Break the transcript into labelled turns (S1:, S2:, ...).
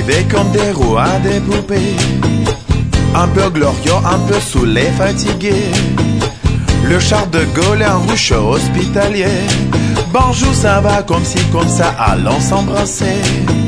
S1: rêver comme des rois, des poupées. Un peu glorieux, un peu saoulé, fatigué. Le Charles de Gaulle est un ruchot hospitalier. Bonjour, ça va comme ci, comme ça, allons s'embrasser.